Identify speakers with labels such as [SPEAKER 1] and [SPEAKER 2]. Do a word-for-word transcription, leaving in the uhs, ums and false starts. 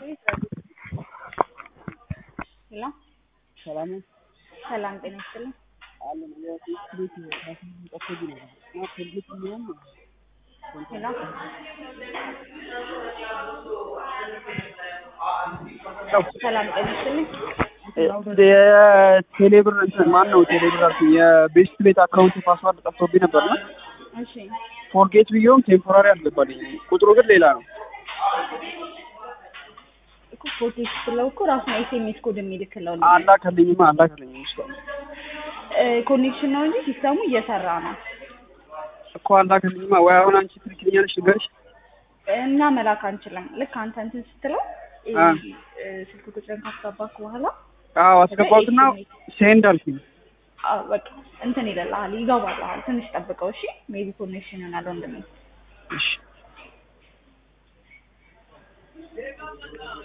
[SPEAKER 1] ሄሎ
[SPEAKER 2] ሰላም
[SPEAKER 1] ሰላም ጤና ይስጥልኝ።
[SPEAKER 2] አለ ነው ስክሪት ተፈጂ ነው እና ፕሮጀክት ነው
[SPEAKER 1] ሄሎ ሰላም ጤና ይስጥልኝ።
[SPEAKER 2] የቴሌብር እንትን ማን ነው ቴሌብር አልኩኝ የቤስት ቤት አካውንት ፓስዋርድ ጠፍቶብኝ ነበርና
[SPEAKER 1] እሺ
[SPEAKER 2] ፎርጌት ብየውም ቴምፖራሪ አልገባልኝ ቁጥሩ ግን ሌላ ነው
[SPEAKER 1] እኮ ፎርጌት ብለው እኮ ራሱን ኤስኤምኤስ ኮድ የሚልክለው ነው
[SPEAKER 2] አላከልኝማ አላከልኝም እሱ
[SPEAKER 1] ኮኔክሽን ነው እንጂ ሲስተሙ እየሰራ ነው
[SPEAKER 2] እኮ አላከልኝማ ወይ አሁን አንቺ ትልክልኛለሽ ንገርሽ
[SPEAKER 1] እና መላክ አንችልም ልክ አንተ እንትን ስትለው ስልክ ቁጥርን ካስገባክ በኋላ
[SPEAKER 2] አዎ አስገባሁትና ሴንድ አልኩኝ
[SPEAKER 1] አዎ በቃ እንትን ይላል ይገባል ትንሽ ጠብቀው እሺ ሜቢ ኮኔክሽን ይሆናል ወንድሜ እሺ